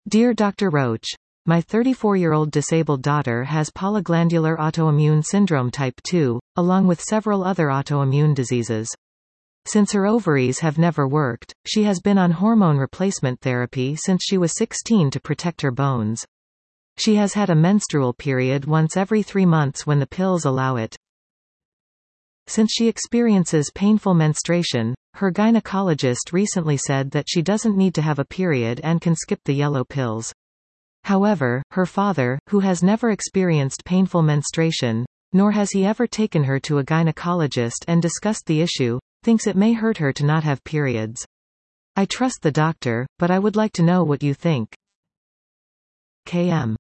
Dear Dr. Roach, my 34-year-old disabled daughter has polyglandular autoimmune syndrome type 2, along with several other autoimmune diseases. Since her ovaries have never worked, she has been on hormone replacement therapy since she was 16 to protect her bones. She has had a menstrual period once every 3 months when the pills allow it. Since she experiences painful menstruation, her gynecologist recently said that she doesn't need to have a period and can skip the yellow pills. However, her father, who has never experienced painful menstruation, nor has he ever taken her to a gynecologist and discussed the issue, thinks it may hurt her to not have periods. I trust the doctor, but I would like to know what you think. KM.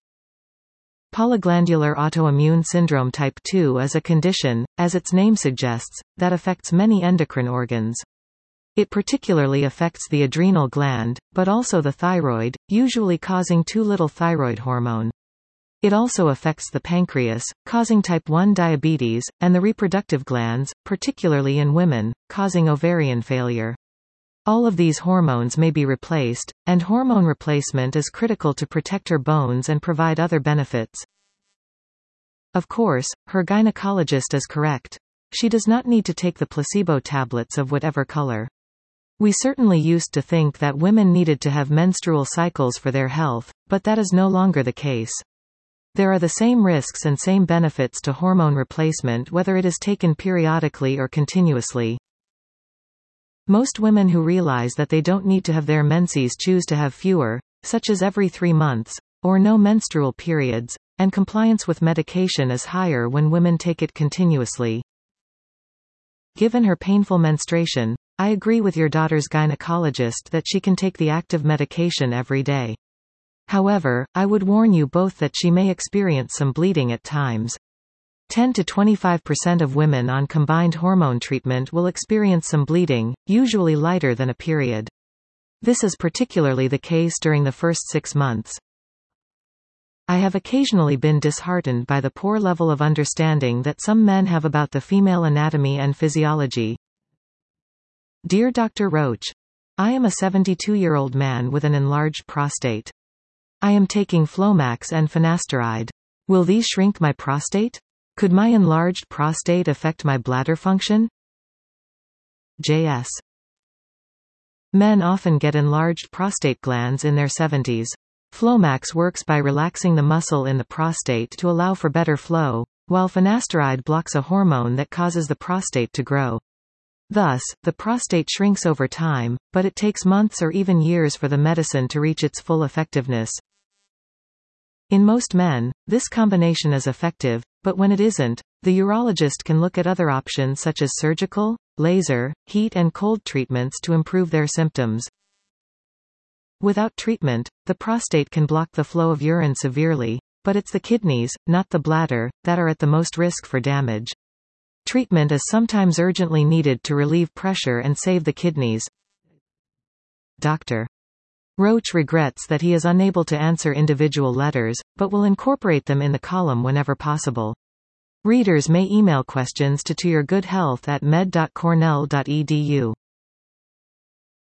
Polyglandular autoimmune syndrome type 2 is a condition, as its name suggests, that affects many endocrine organs. It particularly affects the adrenal gland, but also the thyroid, usually causing too little thyroid hormone. It also affects the pancreas, causing type 1 diabetes, and the reproductive glands, particularly in women, causing ovarian failure. All of these hormones may be replaced, and hormone replacement is critical to protect her bones and provide other benefits. Of course, her gynecologist is correct. She does not need to take the placebo tablets of whatever color. We certainly used to think that women needed to have menstrual cycles for their health, but that is no longer the case. There are the same risks and same benefits to hormone replacement whether it is taken periodically or continuously. Most women who realize that they don't need to have their menses choose to have fewer, such as every 3 months, or no menstrual periods, and compliance with medication is higher when women take it continuously. Given her painful menstruation, I agree with your daughter's gynecologist that she can take the active medication every day. However, I would warn you both that she may experience some bleeding at times. 10 to 25% of women on combined hormone treatment will experience some bleeding, usually lighter than a period. This is particularly the case during the first 6 months. I have occasionally been disheartened by the poor level of understanding that some men have about the female anatomy and physiology. Dear Dr. Roach, I am a 72-year-old man with an enlarged prostate. I am taking Flomax and finasteride. Will these shrink my prostate? Could my enlarged prostate affect my bladder function? JS. Men often get enlarged prostate glands in their 70s. Flomax works by relaxing the muscle in the prostate to allow for better flow, while finasteride blocks a hormone that causes the prostate to grow. Thus, the prostate shrinks over time, but it takes months or even years for the medicine to reach its full effectiveness. In most men, this combination is effective, but when it isn't, the urologist can look at other options such as surgical, laser, heat and cold treatments to improve their symptoms. Without treatment, the prostate can block the flow of urine severely, but it's the kidneys, not the bladder, that are at the most risk for damage. Treatment is sometimes urgently needed to relieve pressure and save the kidneys. Dr. Roach regrets that he is unable to answer individual letters, but will incorporate them in the column whenever possible. Readers may email questions to yourgoodhealth@med.cornell.edu.